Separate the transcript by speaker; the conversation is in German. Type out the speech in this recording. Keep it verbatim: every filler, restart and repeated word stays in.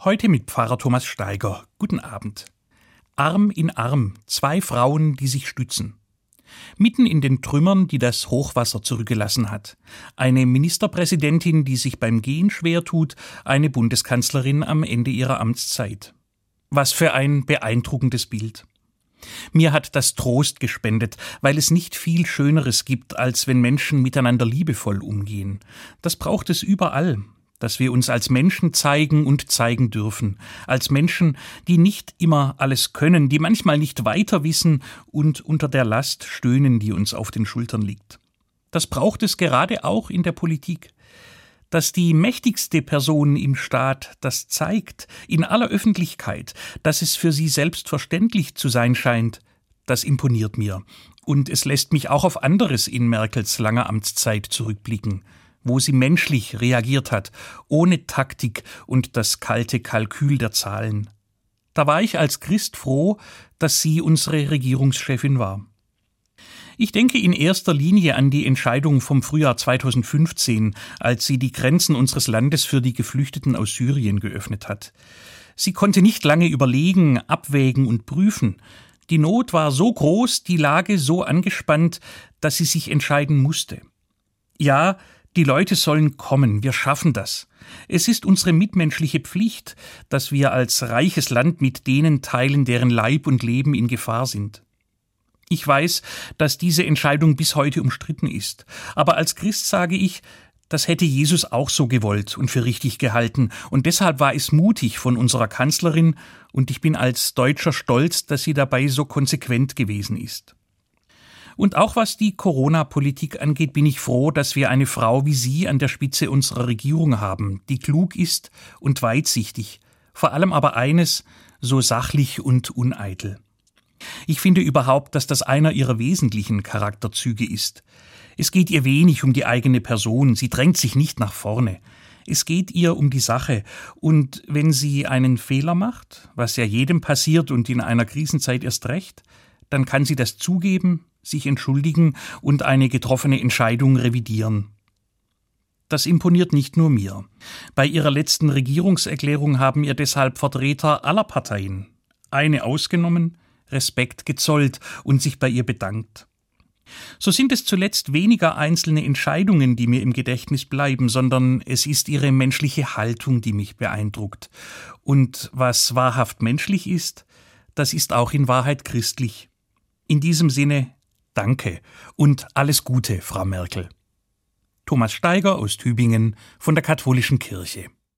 Speaker 1: Heute mit Pfarrer Thomas Steiger. Guten Abend. Arm in Arm, zwei Frauen, die sich stützen. Mitten in den Trümmern, die das Hochwasser zurückgelassen hat. Eine Ministerpräsidentin, die sich beim Gehen schwer tut, eine Bundeskanzlerin am Ende ihrer Amtszeit. Was für ein beeindruckendes Bild. Mir hat das Trost gespendet, weil es nicht viel Schöneres gibt, als wenn Menschen miteinander liebevoll umgehen. Das braucht es überall, dass wir uns als Menschen zeigen und zeigen dürfen, als Menschen, die nicht immer alles können, die manchmal nicht weiter wissen und unter der Last stöhnen, die uns auf den Schultern liegt. Das braucht es gerade auch in der Politik. Dass die mächtigste Person im Staat das zeigt, in aller Öffentlichkeit, dass es für sie selbstverständlich zu sein scheint, das imponiert mir. Und es lässt mich auch auf anderes in Merkels langer Amtszeit zurückblicken, wo sie menschlich reagiert hat, ohne Taktik und das kalte Kalkül der Zahlen. Da war ich als Christ froh, dass sie unsere Regierungschefin war. Ich denke in erster Linie an die Entscheidung vom Frühjahr zweitausendfünfzehn, als sie die Grenzen unseres Landes für die Geflüchteten aus Syrien geöffnet hat. Sie konnte nicht lange überlegen, abwägen und prüfen. Die Not war so groß, die Lage so angespannt, dass sie sich entscheiden musste. Ja, die Leute sollen kommen, wir schaffen das. Es ist unsere mitmenschliche Pflicht, dass wir als reiches Land mit denen teilen, deren Leib und Leben in Gefahr sind. Ich weiß, dass diese Entscheidung bis heute umstritten ist. Aber als Christ sage ich, das hätte Jesus auch so gewollt und für richtig gehalten. Und deshalb war es mutig von unserer Kanzlerin und ich bin als Deutscher stolz, dass sie dabei so konsequent gewesen ist. Und auch was die Corona-Politik angeht, bin ich froh, dass wir eine Frau wie sie an der Spitze unserer Regierung haben, die klug ist und weitsichtig. Vor allem aber eines, so sachlich und uneitel. Ich finde überhaupt, dass das einer ihrer wesentlichen Charakterzüge ist. Es geht ihr wenig um die eigene Person, sie drängt sich nicht nach vorne. Es geht ihr um die Sache. Und wenn sie einen Fehler macht, was ja jedem passiert und in einer Krisenzeit erst recht, dann kann sie das zugeben, sich entschuldigen und eine getroffene Entscheidung revidieren. Das imponiert nicht nur mir. Bei ihrer letzten Regierungserklärung haben ihr deshalb Vertreter aller Parteien, eine ausgenommen, Respekt gezollt und sich bei ihr bedankt. So sind es zuletzt weniger einzelne Entscheidungen, die mir im Gedächtnis bleiben, sondern es ist ihre menschliche Haltung, die mich beeindruckt. Und was wahrhaft menschlich ist, das ist auch in Wahrheit christlich. In diesem Sinne, danke und alles Gute, Frau Merkel. Thomas Steiger aus Tübingen von der Katholischen Kirche.